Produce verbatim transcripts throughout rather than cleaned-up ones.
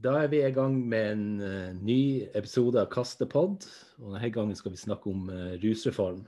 Da er vi i gang med en uh, ny episode av Kastepod, og denne gangen skal vi snakke om uh, rusreform.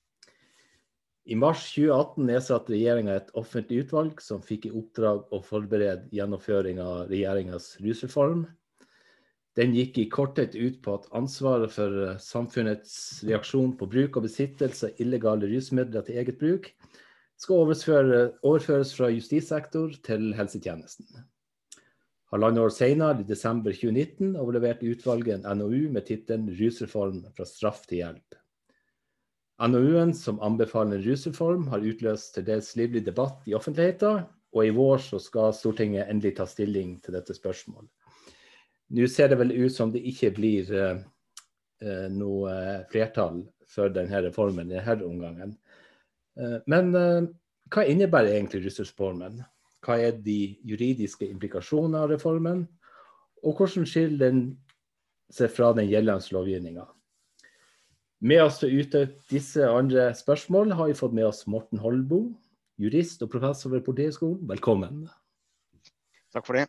I mars tjue atten nedsatte regjeringen et offentlig utvalg som fikk i oppdrag å forberede gjennomføring av regjeringens rusreform. Den gikk i korthet ut på at ansvaret for uh, samfunnets reaksjon på bruk og besittelse av illegale rusmidler til eget bruk skal overføre, overføres fra justissektor til helsetjenesten. Halvannet år senere, i desember tjue nitten, overleverte utvalget en N O U med titelen Rusreform fra straff til hjelp. N O U-en som anbefaler en rusreform har utløst til dels livlig debatt i offentligheten, og i vår så skal Stortinget endelig ta stilling til dette spørsmålet. Nå ser det vel ut som det ikke blir uh, uh, noe flertall for denne reformen i denne omgangen. Uh, men uh, hva innebærer egentlig rusreformen? Hva er de juridiske implikasjonene av reformen, og hvordan skiller den seg fra den gjeldende lovgivningen? Med oss til å utdype disse andre spørsmål har vi fått med oss Morten Holbo, jurist og professor ved Politihøgskolen. Velkommen. Takk for det.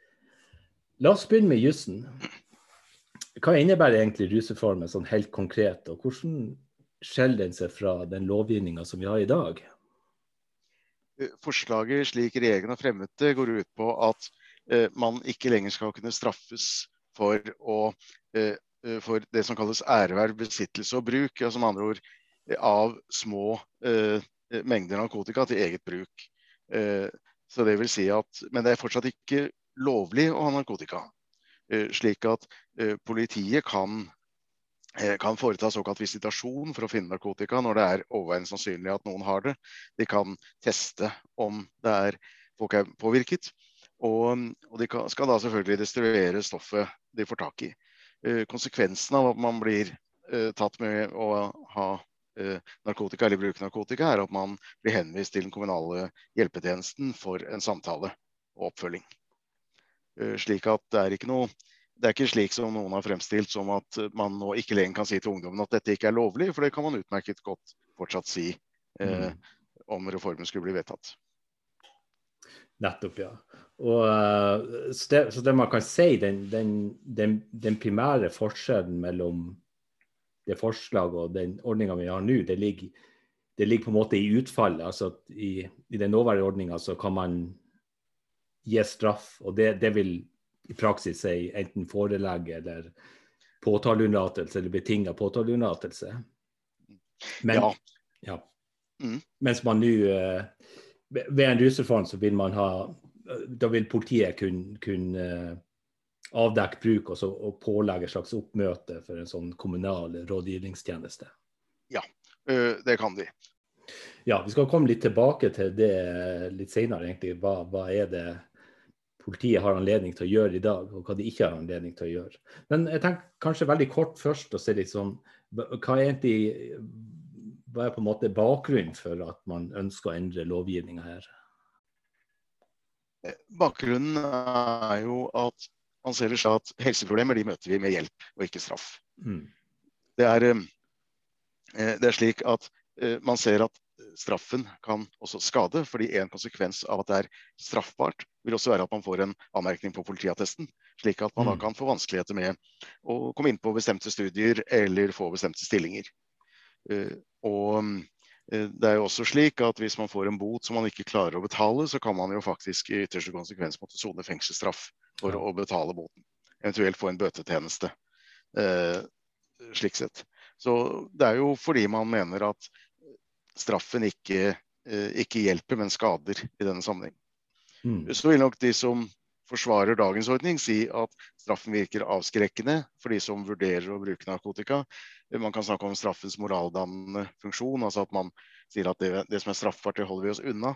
La oss begynne med jussen. Hva innebærer egentlig rusreformen sånn helt konkret, og hvordan skiller den seg fra den lovgivningen som vi har i dag? Forslaget slik regjeringen har fremmet det går ut på at eh, man ikke lenger skal kunne straffes for, å, eh, for det som kalles ærverv, besittelse og bruk, altså med andre ord eh, av små eh, mengder narkotika til eget bruk. Eh, så det vil si at, men det er fortsatt ikke lovlig å ha narkotika, eh, slik at eh, politiet kan kan foreta såkalt visitasjon for å finne narkotika når det er overveiende sannsynlig at noen har det. De kan teste om det er, folk er påvirket, og, og de kan, skal da selvfølgelig destruere stoffet de får tak i. Eh, konsekvensen av at man blir eh, tatt med å ha eh, narkotika eller bruke narkotika er at man blir henvist til den kommunale hjelpetjenesten for en samtale og oppfølging. Eh, slik at det er ikke noe Det er ikke slik som noen har fremstilt som at man nå ikke lenger kan si til ungdommen at dette ikke er lovlig, for det kan man utmerket godt fortsatt si eh, mm. om reformen skulle bli vedtatt. Nettopp, ja. Og, så, det, så det man kan si, den, den, den, den primære forskjellen mellom det forslaget og den ordningen vi har nå, det ligger, det ligger på en måte i utfallet. Altså i, i den nåværende ordningen så kan man gi straff, og det, det vil i praksis si enten forelegg eller påtaleunnlatelse eller betinget påtaleunnlatelse. Men, ja. ja. Mm. Mens man nå, ved en rusreform så vil man ha, da vil politiet kunne, kunne avdekke bruk og, så, og pålegge et slags oppmøte for en sånn kommunal rådgivningstjeneste. Ja, det kan de. Ja, vi skal komme litt tilbake til det litt senere egentlig. Hva, hva er det politiet har anledning til å gjøre i dag, og hva de ikke har anledning til å gjøre. Men jeg tenker kanskje veldig kort først å se litt sånn, hva er egentlig, hva er på en måte bakgrunnen for at man ønsker å endre lovgivningen her? Bakgrunnen er jo at man ser det slik at helseproblemer de møter vi med hjelp og ikke straff. Mm. Det, er, det er slik at man ser at straffen kan også skade, fordi en konsekvens av at det er straffbart vil også være at man får en anmerkning på politiattesten, slik at man mm. da kan få vanskeligheter med å komme inn på bestemte studier eller få bestemte stillinger. Og det er jo også slik at hvis man får en bot som man ikke klarer å betale, så kan man jo faktisk i ytterste konsekvens måtte sone fengselsstraff for ja. Å betale boten, eventuelt få en bøtetjeneste, slik sett. Så det er jo fordi man mener at straffen ikke, ikke hjelper, men skader i denne sammenheng. Mm. Så vil nok de som forsvarer dagens ordning si at straffen virker avskrekkende for de som vurderer å bruke narkotika. Man kan snakke om straffens moraldannende funksjon, altså at man sier at det, det som er straffbart, det holder vi oss unna.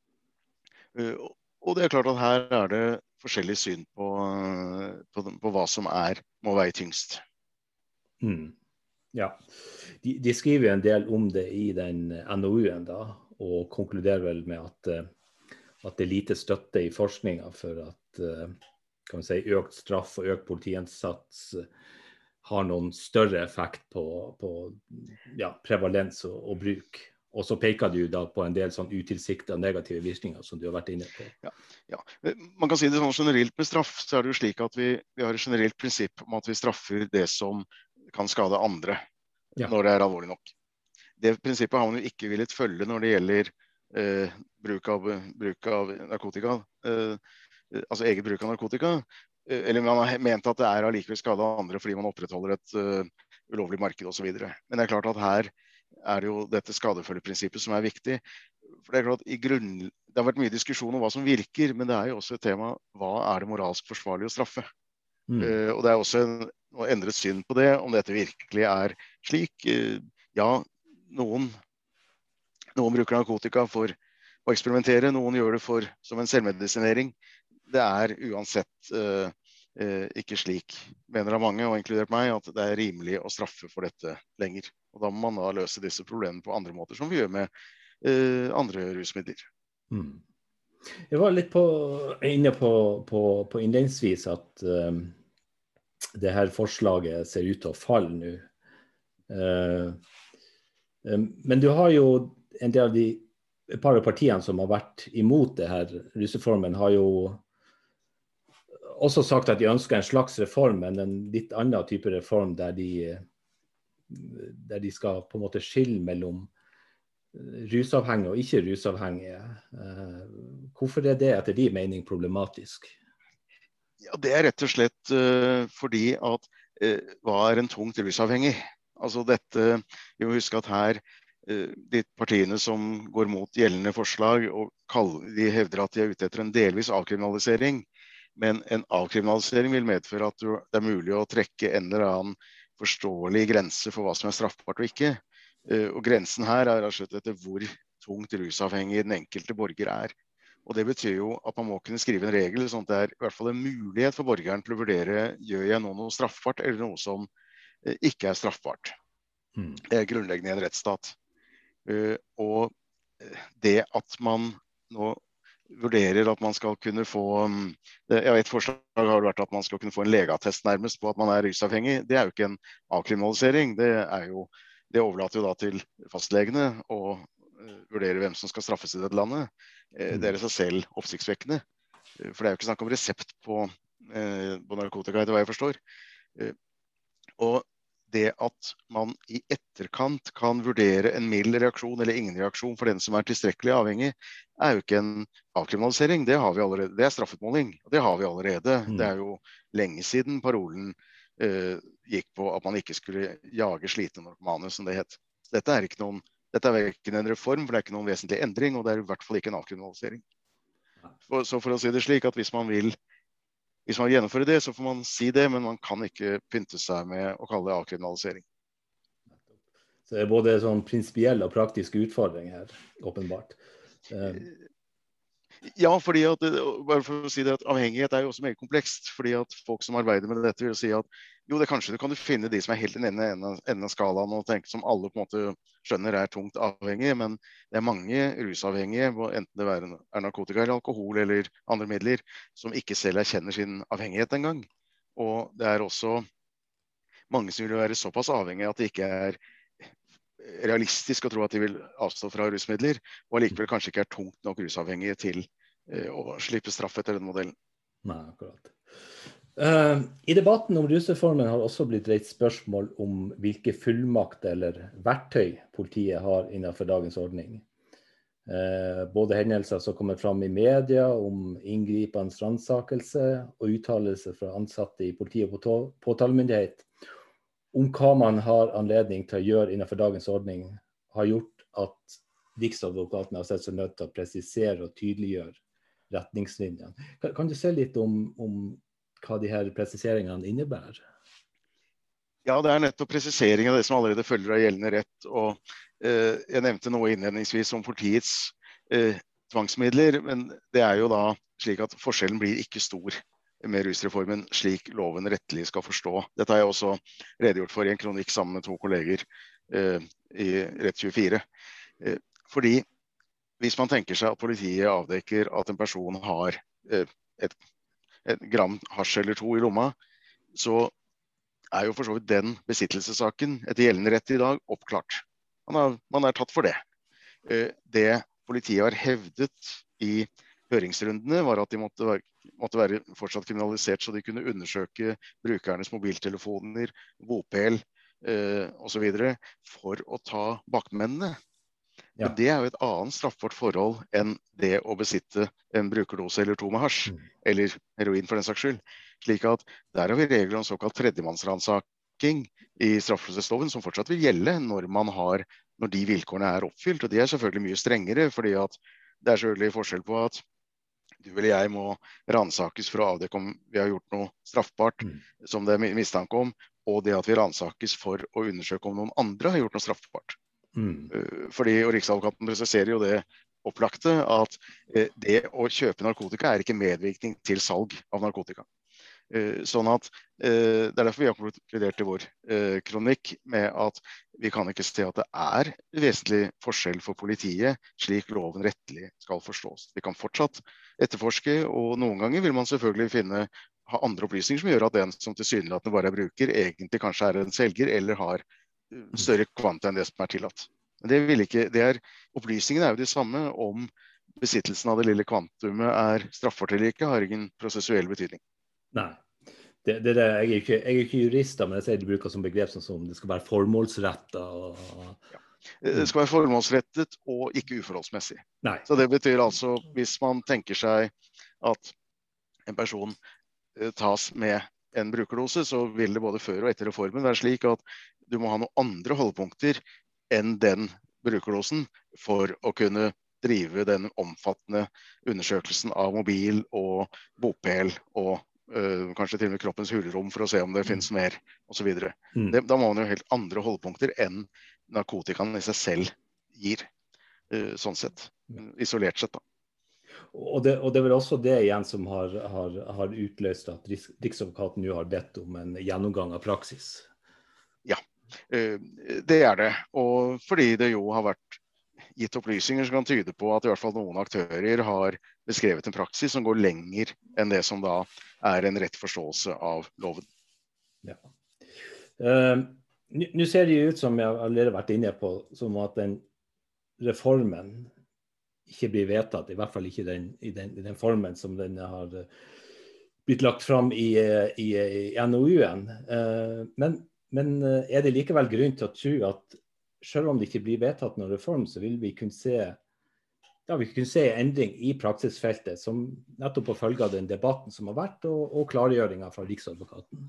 Og det er klart at her er det forskjellig syn på, på, på hva som er, må veie tyngst. Mm. Ja, de, de skriver en del om det i den N O U-en da, og konkluderer vel med at, at det er lite støtte i forskningen for at kan man si, økt straff og økt politiinnsats har noen større effekt på, på ja, prevalens og, og bruk Og så peker du da på en del sånn utilsiktede negative virkninger som du har vært inne på. Ja, ja. Man kan si det sånn generelt med straff, så er det jo slik at vi, vi har et generelt prinsipp om at vi straffer det som kan skade andre, ja. Når det er alvorlig nok. Det prinsippet har man jo ikke villet følge når det gjelder eh, bruk, av, bruk av narkotika, eh, altså eget bruk av narkotika, eh, eller man har ment at det er allikevel skade av andre fordi man opprettholder et uh, ulovlig marked og så videre. Men det er klart at her er det jo dette skadefølgeprinsippet som er viktig. For det er klart, i grunn, det har vært mye diskusjon om hva som virker, men det er jo også et tema, hva er det moralsk forsvarlig å straffe? Mm. Uh, og det er også en, å endre syn på det, om dette virkelig er slik. Uh, ja, noen, noen bruker narkotika for å eksperimentere, noen gjør det for, som en selvmedisinering. Det er uansett uh, uh, ikke slik, mener av mange, og inkludert meg, at det er rimelig å straffe for dette lenger. Og da må man da løse disse problemene på andre måter, som vi gjør med uh, andre rusmidler. Mm. Jeg var litt på, inne på, på, på innledningsvis at um, det her forslaget ser ut til å falle nå. Uh, um, men du har jo en del av de et par av partiene som har vært imot det her rusreformen, har jo også sagt at de ønsker en slags reform, men en litt annen type reform der de der de skal på en måte skille mellom rusavhengige og ikke rusavhengige. Hvorfor er det etter de mening problematisk? Ja, det er rett og slett uh, fordi at uh, hva er en tungt rusavhengig? Altså dette, vi må huske at her uh, de partiene som går mot gjeldende forslag, og kaller, de hevder at de er ute etter en delvis avkriminalisering, men en avkriminalisering vil medføre at det er mulig å trekke en eller annen forståelig grense for hva som er straffbart og ikke. Uh, og grensen her er rett og slett etter hvor tungt rusavhengig den enkelte borger er. Og det betyr jo at man må kunne skrive en regel, sånn at det er i hvert fall en mulighet for borgeren til å vurdere, gjør jeg nå noe straffbart eller noe som uh, ikke er straffbart. Mm. Det er grunnleggende i en rettsstat. Uh, og det at man nå vurderer at man skal kunne få, ja, et forslag har vært at man skal kunne få en legeattest nærmest på at man er rusavhengig. Det er jo ikke en avkriminalisering, det, er jo, det overlater jo da til fastlegene å uh, vurdere hvem som skal straffes i dette landet. Uh, det er i seg selv oppsiktsvekkende, uh, for det er jo ikke snakk om resept på, uh, på narkotika, etter hva jeg forstår. Uh, og det at man i etterkant kan vurdere en mild reaksjon eller ingen reaksjon for den som er tilstrekkelig avhengig, er jo ikke en avkriminalisering. Det har vi allerede. Det er straffutmåling. Det har vi allerede. Mm. Det er jo lenge siden parolen eh, gikk på at man ikke skulle jage slitne narkomane, som det het. Dette er ikke noen, dette er ikke en reform, for det er ikke noen vesentlig endring, og det er i hvert fall ikke en avkriminalisering. For, så for å si det slik at hvis man vil Hvis man gjennomfører det, så får man si det, men man kan ikke pynte seg med å kalle det avkriminalisering. Så det er både sånn prinsipielle og praktiske utfordringer her, åpenbart. Um. Ja, fordi at, bare for å si det, at avhengighet er jo også meget komplekst, fordi at folk som arbeider med dette vil si at jo, det kanskje du kan du finne de som er helt i den ene enden av skalaen og tenke som alle på en måte skjønner er tungt avhengige, men det er mange rusavhengige, enten det er narkotika eller alkohol eller andre midler, som ikke selv erkjenner sin avhengighet en gang. Og det er også mange som vil være såpass avhengige at det ikke er realistisk å tro at de vil avstå fra rusmidler, og allikevel kanskje ikke er tungt nok rusavhengige til uh, å slippe straff etter den modellen. Nei, akkurat. Uh, I debatten om rusreformen har også blitt reist spørsmål om hvilke fullmakter eller verktøy politiet har innenfor dagens ordning. Uh, både hendelser som kommer fram i media om inngripende ransakelse og uttalelser fra ansatte i politi og påtalemyndighet om hva man har anledning til å gjøre innenfor dagens ordning, har gjort at Riksadvokaten har sett seg nødt til å presisere og tydeliggjøre retningslinjene. Kan, kan du se litt om, om hva de her presiseringene innebærer? Ja, det er nettopp presisering av det som allerede følger av gjeldende rett. Og eh, jeg nevnte noe innledningsvis om politiets eh, tvangsmidler, men det er jo da slik at forskjellen blir ikke stor med rusreformen, slik loven rettelig skal forstå. Dette har jeg også redegjort for i en kronikk sammen med to kolleger eh, i Rett tjuefire. Eh, fordi hvis man tenker seg at politiet avdekker at en person har eh, et, et gram hasj eller to i lomma, så er jo for så vidt den besittelsessaken etter gjeldende rett i dag oppklart. Man er, man er tatt for det. Det politiet har hevdet i høringsrundene var at de måtte være, måtte være fortsatt kriminalisert så de kunne undersøke brukernes mobiltelefoner, bopel eh, og så videre for å ta bakmennene. Ja. Men det er jo et annet straffbart forhold enn det å besitte en brukerdose eller to med hasj, mm. eller heroin for den saks skyld. Slik at der har vi regler om såkalt tredjemannsransaking i straffeprosessloven som fortsatt vil gjelde når man har, når de vilkårene er oppfylt, og de er selvfølgelig mye strengere, fordi at det er selvfølgelig forskjell på at du eller jeg må ransakes for å avdekke om vi har gjort noe straffbart mm. som det er mistanke om, og det at vi ransakes for å undersøke om noen andre har gjort noe straffbart. Mm. Fordi, og Riksadvokaten presiserer jo det opplagte, at det å kjøpe narkotika er ikke medvirkning til salg av narkotika. Sånn at det er derfor vi har konkludert i vår kronikk med at vi kan ikke se at det er vesentlig forskjell for politiet slik loven rettelig skal forstås. Vi kan fortsatt etterforske, og noen ganger vil man selvfølgelig finne ha andre opplysninger som gjør at den som tilsynelatende bare er bruker egentlig kanskje er en selger eller har større kvanta enn det som er tillatt. Men det vil ikke, det er, opplysningene er jo de samme om besittelsen av det lille kvantumet er straffbart eller ikke, har ingen prosessuell betydning. Nei, det, det, det, jeg, er ikke, jeg er ikke jurist, men jeg sier det bruker som begrep som, som det skal være formålsrettet. Og... Ja. Det skal være formålsrettet og ikke uforholdsmessig. Nei. Så det betyr altså, hvis man tenker seg at en person tas med en brukerdose, så vil det både før og etter reformen være slik at du må ha noen andre holdepunkter enn den brukerdosen for å kunne drive den omfattende undersøkelsen av mobil og bopel og øh, kanskje til og med kroppens hulrom for å se om det mm. finnes mer og så videre. Mm. Det, da må man jo helt andre holdepunkter enn narkotikaen i seg selv gir, øh, sånn sett, isolert sett da. Og det, og det er vel også det igjen som har, har, har utløst at Riksadvokaten jo har bedt om en gjennomgang av praksis. Ja, det er det. Og fordi det jo har vært gitt opplysninger som kan tyde på at i hvert fall noen aktører har beskrevet en praksis som går lenger enn det som da er en rett forståelse av loven. Ja. Uh, Nå ser det jo ut som jeg allerede har vært inne på, som at den reformen ikke blir vedtatt, i hvert fall ikke den, i, den, i den formen som den har blitt lagt fram i, i, i N O U-en. Men, men er det likevel grunn til å tro at selv om det ikke blir vedtatt noen reform, så vil vi kunne se, ja, vi kunne se endring i praksisfeltet som nettopp på følge av den debatten som har vært, og, og klargjøringen fra Riksadvokaten?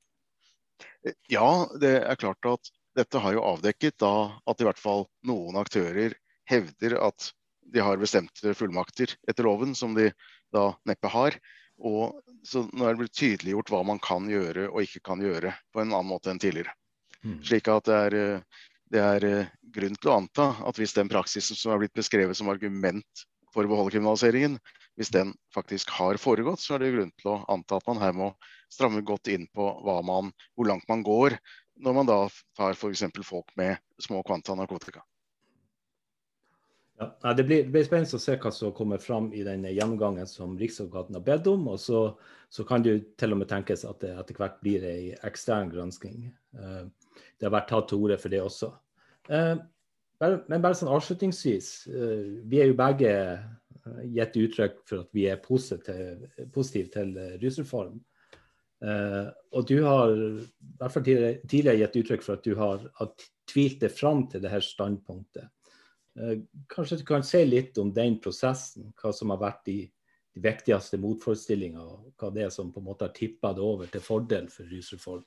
Ja, det er klart at dette har jo avdekket da at i hvert fall noen aktører hevder at de har bestemte fullmakter etter loven som de da neppe har. Og så nå er det blitt tydeliggjort hva man kan gjøre og ikke kan gjøre på en annen måte enn tidligere. Mm. Slik at det er, det er grunn til å anta at hvis den praksisen som er blitt beskrevet som argument for å beholde kriminaliseringen, hvis den faktisk har foregått, så er det grunn til å anta at man her må stramme godt inn på hva man, hvor langt man går når man da tar for eksempel folk med små kvanta narkotika. Ja, det blir, det blir spennende å se hva som kommer fram i den gjennomgangen som Riksadvokaten har bedt om, og så, så kan det jo til og med tenkes at det etter hvert blir en ekstern gransking. Uh, det har vært tatt til orde for det også. Uh, bare, men bare sånn avslutningsvis, uh, vi er jo begge gitt uttrykk for at vi er positive, positive til rusreform. Uh, og du har i hvert fall tidligere, tidligere gitt uttrykk for at du har, har tvilt deg fram til det her standpunktet. Kanskje du kan si litt om den prosessen, hva som har vært de, de viktigste motforestillinger, og hva det er som på en måte har tippet det over til fordel for rusreform?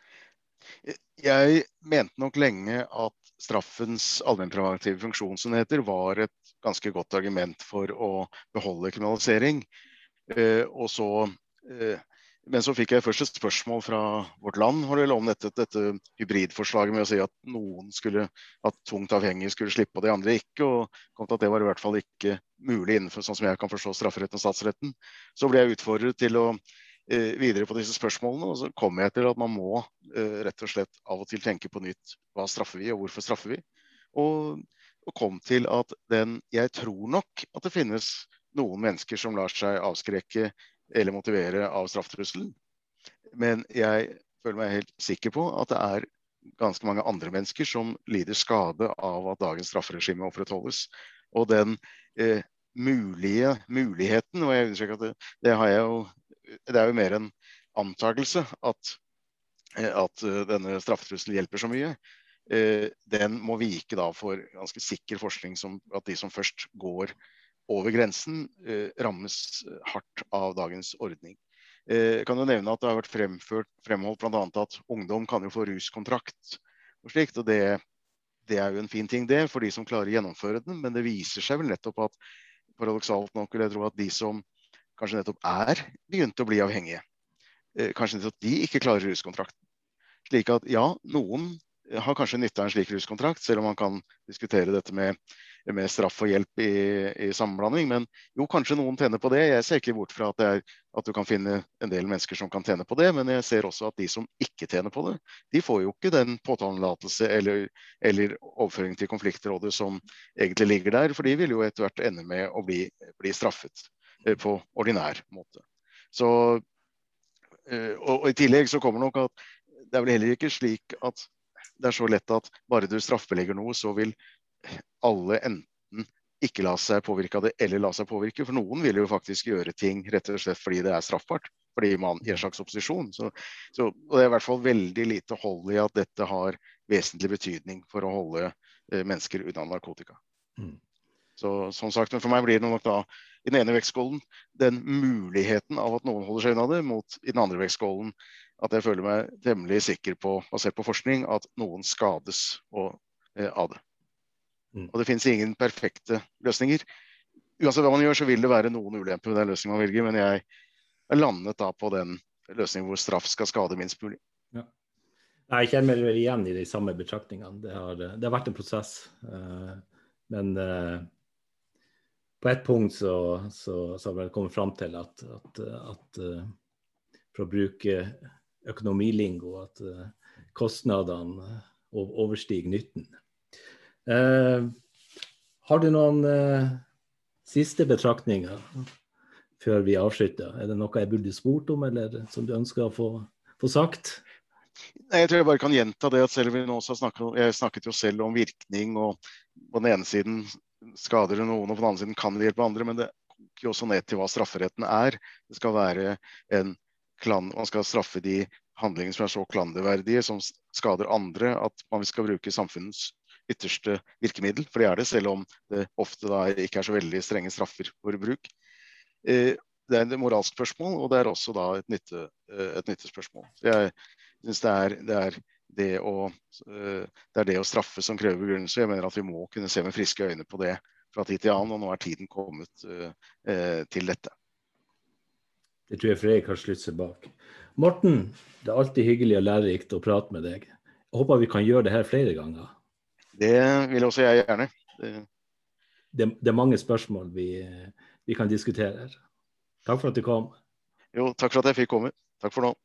Jeg mente nok lenge at straffens allmennpreventive funksjon som det heter, var et ganske godt argument for å beholde kriminalisering. Og så, men så fikk jeg først et spørsmål fra Vårt Land om dette, dette hybridforslaget med å si at noen skulle, at tungt avhengige skulle slippe og de andre ikke, og kom til at det var i hvert fall ikke mulig innenfor sånn som jeg kan forstå strafferetten og statsretten. Så ble jeg utfordret til å eh, videre på disse spørsmålene, og så kom jeg til at man må eh, rett og slett av og til tenke på nytt hva straffer vi og hvorfor straffer vi, og, og kom til at den, jeg tror nok at det finnes noen mennesker som lar seg avskrekke eller motivere av strafftrusselen. Men jeg føler meg helt sikker på at det er ganske mange andre mennesker som lider skade av at dagens strafferegime opprettholdes. Og den eh, mulige muligheten, og jeg understreker at det, det har jeg jo, det er jo mer en antagelse at, at denne straffetrusselen hjelper så mye. Eh, den må vike da for ganske sikker forskning som at de som først går over grensen eh, rammes hardt av dagens ordning. Eh, jeg kan jo nevne at det har vært fremført, fremholdt blant annet at ungdom kan jo få ruskontrakt og slikt, og det, det er jo en fin ting det for de som klarer å gjennomføre den, men det viser seg vel nettopp at paradoksalt nok vil jeg tro at de som kanskje nettopp er begynt å bli avhengige, eh, kanskje nettopp de ikke klarer ruskontrakten. Slik at ja, noen har kanskje nytte av en slik ruskontrakt, selv om man kan diskutere dette med, med straff og hjelp i, i sammenblanding. Men jo, kanskje noen tjener på det. Jeg ser ikke bort fra at, det er, at du kan finne en del mennesker som kan tjene på det, men jeg ser også at de som ikke tjener på det, de får jo ikke den påtalelatelse eller, eller overføring til konfliktrådet som egentlig ligger der, for de vil jo etter hvert ende med å bli, bli straffet på ordinær måte. Så, og, og i tillegg så kommer nok at det er vel heller ikke slik at det er så lett at bare du straffbelegger noe, så vil alle enten ikke la seg påvirke av det, eller la seg påvirke. For noen vil jo faktisk gjøre ting rett og slett fordi det er straffbart, fordi man gir en slags opposisjon. Så, så, og det er i hvert fall veldig lite hold i at dette har vesentlig betydning for å holde eh, mennesker unna narkotika. Mm. Så som sagt, men for meg blir det nok da, i den ene vektskålen, den muligheten av at noen holder seg unna det, mot i den andre vektskålen, at jeg føler meg temmelig sikker på, basert på forskning, at noen skades og, eh, av det. Mm. Og det finnes ingen perfekte løsninger. Uansett hva man gjør, så vil det være noen ulemper med den løsningen man velger, men jeg er landet da på den løsningen hvor straff skal skade minst mulig. Ja. Jeg kjenner meg igjen i de samme betraktningene. Det har, det har vært en prosess, uh, men uh, på et punkt så, så, så har jeg kommet frem til at, at, at uh, for å bruke økonomilingo, at uh, kostnadene overstiger nytten. Uh, har du noen uh, siste betraktninger før vi avslutter? Er det noe jeg burde spurt om, eller som du ønsker å få, få sagt? Nei, jeg tror jeg bare kan gjenta det at selv vi nå har snakket, jeg snakket jo selv om virkning, og på den ene siden skader det noen, og på den andre siden kan det hjelpe andre, men det koker jo også ned til hva strafferetten er. Det skal være en klan, man skal straffe de handlinger som er så klanderverdige, som skader andre, at man skal bruke samfunnets ytterste virkemiddel, for det er det, selv om det ofte da ikke er så veldig strenge straffer for bruk. Eh, det er et moralsk spørsmål, og det er også da et, nytte, et nyttespørsmål. Så jeg synes det er det, er det, å, det er det å straffe som krever begrunnelse. Jeg mener at vi må kunne se med friske øyne på det fra tid til annen, og nå er tiden kommet eh, til dette. Det tror jeg Fredrik har slutt seg bak. Morten, det er alltid hyggelig og lærerikt å prate med deg. Jeg håper vi kan gjøre det her flere ganger. Det vil også jeg gjerne. Det, det, det er mange spørsmål vi, vi kan diskutere her. Takk for at du kom. Jo, takk for at jeg fikk komme. Takk for nå.